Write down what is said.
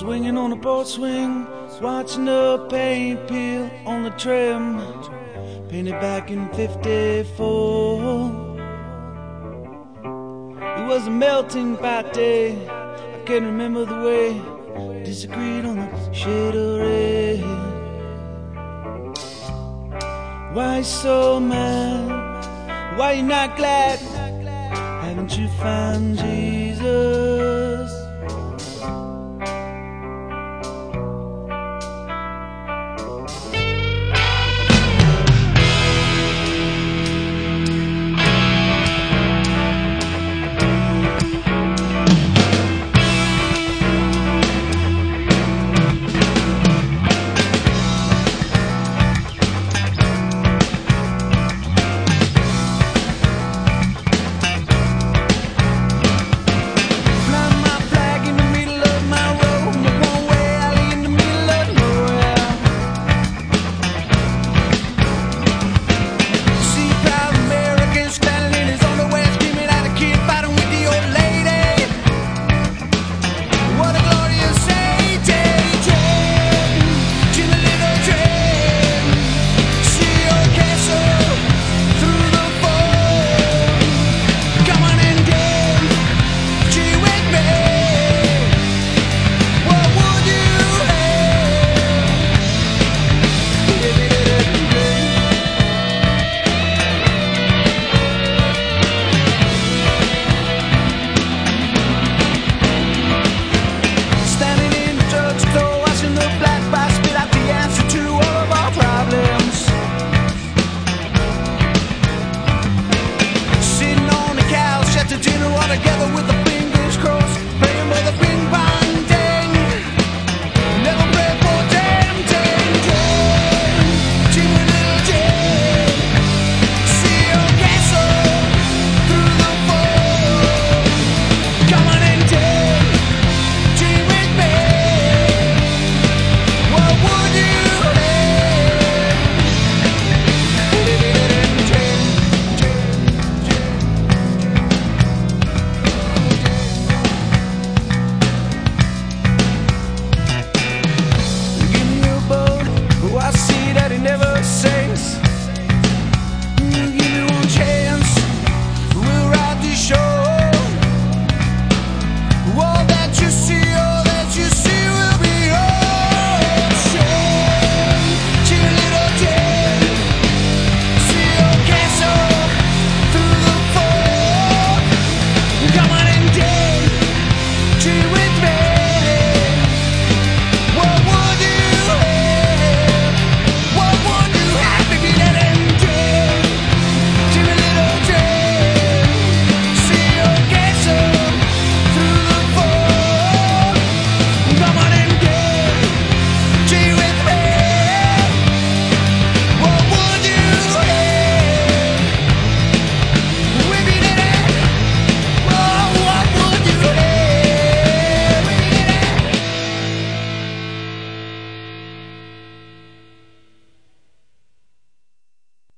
Swinging on a porch swing, watching the paint peel on the trim, painted back in '54. It was a melting pot day, I can't remember the way. Disagreed on the shade of red. Why so mad? Why you not glad? Haven't you found Jesus?